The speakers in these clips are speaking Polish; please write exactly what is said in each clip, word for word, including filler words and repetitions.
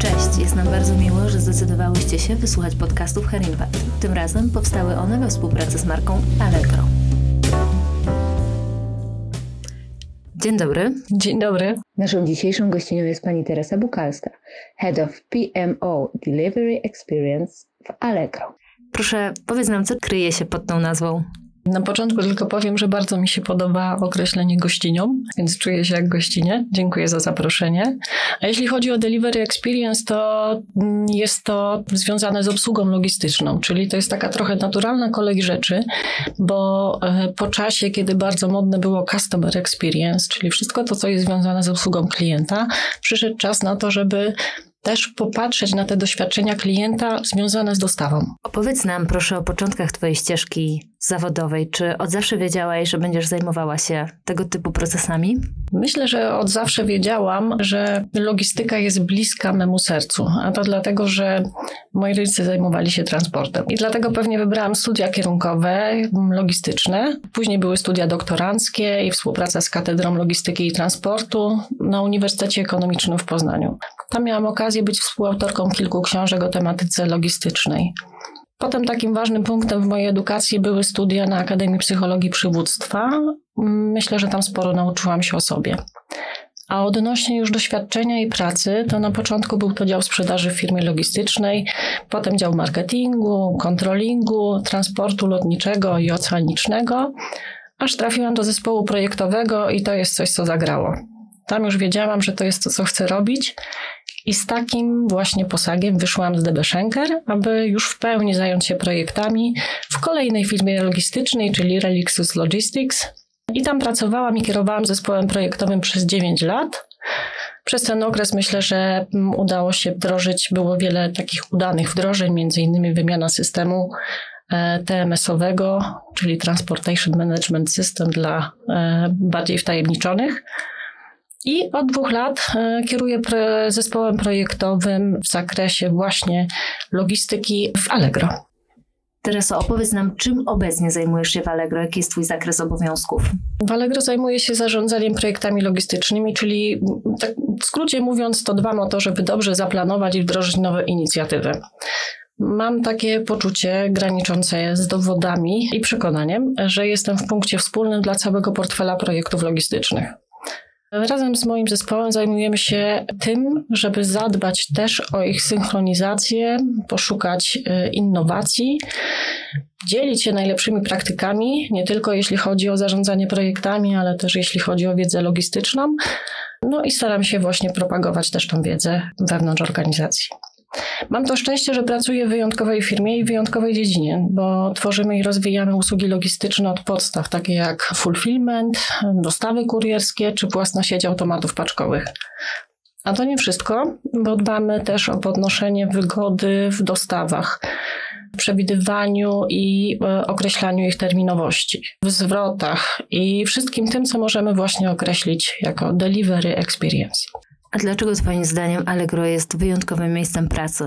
Cześć, jest nam bardzo miło, że zdecydowałyście się wysłuchać podcastów Herimpact. Tym razem powstały one we współpracy z marką Allegro. Dzień dobry. Dzień dobry. Naszą dzisiejszą gościnią jest pani Teresa Bukalska, Head of P M O Delivery Experience w Allegro. Proszę, powiedz nam, co kryje się pod tą nazwą? Na początku tylko powiem, że bardzo mi się podoba określenie gościnią, więc czuję się jak gościnie. Dziękuję za zaproszenie. A jeśli chodzi o Delivery Experience, to jest to związane z obsługą logistyczną, czyli to jest taka trochę naturalna kolej rzeczy, bo po czasie, kiedy bardzo modne było Customer Experience, czyli wszystko to, co jest związane z obsługą klienta, przyszedł czas na to, żeby też popatrzeć na te doświadczenia klienta związane z dostawą. Opowiedz nam proszę o początkach twojej ścieżki zawodowej. Czy od zawsze wiedziałaś, że będziesz zajmowała się tego typu procesami? Myślę, że od zawsze wiedziałam, że logistyka jest bliska memu sercu, a to dlatego, że moi rodzice zajmowali się transportem. I dlatego pewnie wybrałam studia kierunkowe, logistyczne. Później były studia doktoranckie i współpraca z Katedrą Logistyki i Transportu na Uniwersytecie Ekonomicznym w Poznaniu. Tam miałam okazję być współautorką kilku książek o tematyce logistycznej. Potem takim ważnym punktem w mojej edukacji były studia na Akademii Psychologii Przywództwa. Myślę, że tam sporo nauczyłam się o sobie. A odnośnie już doświadczenia i pracy, to na początku był to dział sprzedaży w firmie logistycznej, potem dział marketingu, kontrolingu, transportu lotniczego i oceanicznego, aż trafiłam do zespołu projektowego i to jest coś, co zagrało. Tam już wiedziałam, że to jest to, co chcę robić. I z takim właśnie posagiem wyszłam z D B Schenker, aby już w pełni zająć się projektami w kolejnej firmie logistycznej, czyli Relixus Logistics. I tam pracowałam i kierowałam zespołem projektowym przez dziewięć lat. Przez ten okres myślę, że udało się wdrożyć, było wiele takich udanych wdrożeń, między innymi wymiana systemu T M S-owego, czyli Transportation Management System dla bardziej wtajemniczonych. I od dwóch lat kieruję zespołem projektowym w zakresie właśnie logistyki w Allegro. Tereso, opowiedz nam, czym obecnie zajmujesz się w Allegro? Jaki jest twój zakres obowiązków? W Allegro zajmuję się zarządzaniem projektami logistycznymi, czyli tak w skrócie mówiąc, to dbam o to, żeby dobrze zaplanować i wdrożyć nowe inicjatywy. Mam takie poczucie graniczące z dowodami i przekonaniem, że jestem w punkcie wspólnym dla całego portfela projektów logistycznych. Razem z moim zespołem zajmujemy się tym, żeby zadbać też o ich synchronizację, poszukać innowacji, dzielić się najlepszymi praktykami, nie tylko jeśli chodzi o zarządzanie projektami, ale też jeśli chodzi o wiedzę logistyczną. No i staram się właśnie propagować też tą wiedzę wewnątrz organizacji. Mam to szczęście, że pracuję w wyjątkowej firmie i wyjątkowej dziedzinie, bo tworzymy i rozwijamy usługi logistyczne od podstaw, takie jak fulfillment, dostawy kurierskie czy własna sieć automatów paczkowych. A to nie wszystko, bo dbamy też o podnoszenie wygody w dostawach, przewidywaniu i określaniu ich terminowości, w zwrotach i wszystkim tym, co możemy właśnie określić jako delivery experience. A dlaczego twoim zdaniem Allegro jest wyjątkowym miejscem pracy?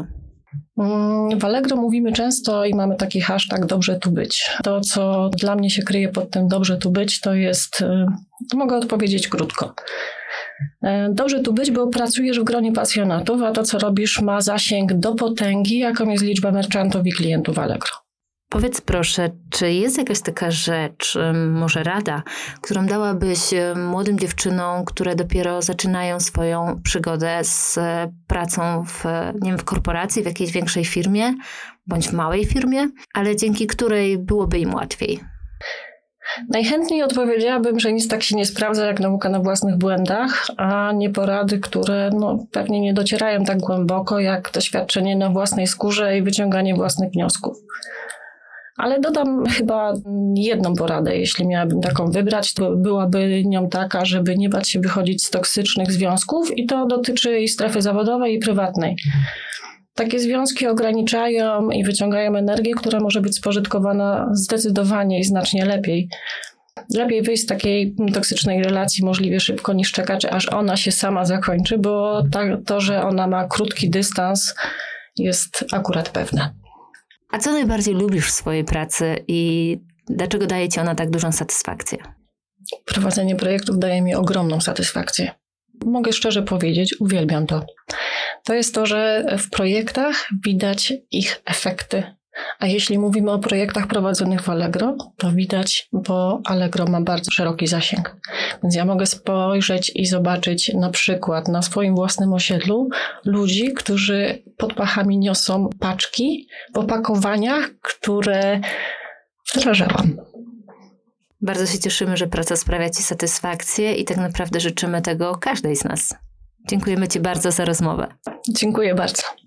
W Allegro mówimy często i mamy taki hashtag dobrze tu być. To, co dla mnie się kryje pod tym dobrze tu być, to jest, mogę odpowiedzieć krótko. Dobrze tu być, bo pracujesz w gronie pasjonatów, a to, co robisz, ma zasięg do potęgi, jaką jest liczba merchantów i klientów Allegro. Powiedz proszę, czy jest jakaś taka rzecz, może rada, którą dałabyś młodym dziewczynom, które dopiero zaczynają swoją przygodę z pracą w, nie wiem, w korporacji, w jakiejś większej firmie, bądź w małej firmie, ale dzięki której byłoby im łatwiej? Najchętniej odpowiedziałabym, że nic tak się nie sprawdza jak nauka na własnych błędach, a nie porady, które no, pewnie nie docierają tak głęboko jak doświadczenie na własnej skórze i wyciąganie własnych wniosków. Ale dodam chyba jedną poradę, jeśli miałabym taką wybrać, to byłaby nią taka, żeby nie bać się wychodzić z toksycznych związków i to dotyczy i strefy zawodowej i prywatnej. Takie związki ograniczają i wyciągają energię, która może być spożytkowana zdecydowanie i znacznie lepiej. Lepiej wyjść z takiej toksycznej relacji możliwie szybko niż czekać, aż ona się sama zakończy, bo to, że ona ma krótki dystans jest akurat pewne. A co najbardziej lubisz w swojej pracy i dlaczego daje ci ona tak dużą satysfakcję? Prowadzenie projektów daje mi ogromną satysfakcję. Mogę szczerze powiedzieć, uwielbiam to. to jest to, że w projektach widać ich efekty. A jeśli mówimy o projektach prowadzonych w Allegro, to widać, bo Allegro ma bardzo szeroki zasięg. Więc ja mogę spojrzeć i zobaczyć na przykład na swoim własnym osiedlu ludzi, którzy pod pachami niosą paczki w opakowaniach, które wdrażałam. Bardzo się cieszymy, że praca sprawia Ci satysfakcję i tak naprawdę życzymy tego każdej z nas. Dziękujemy Ci bardzo za rozmowę. Dziękuję bardzo.